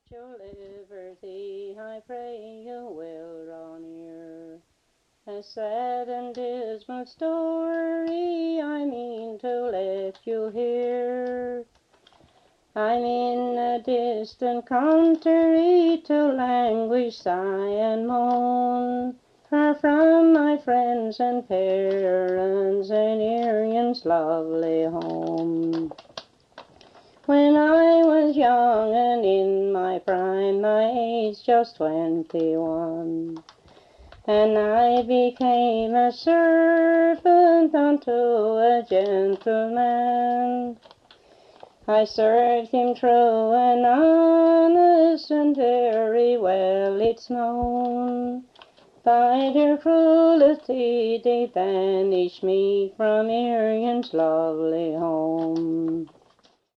your liberty, I pray you will draw near. A sad and dismal story I mean to let you hear. I'm in a distant country to languish, sigh, and moan, far from my friends and parents and Erin's lovely home. When I was young and in my prime, my age just 21, and I became a servant unto a gentleman. I served him true and honest, and very well it's known, by their cruelty they banished me from Erin's lovely home.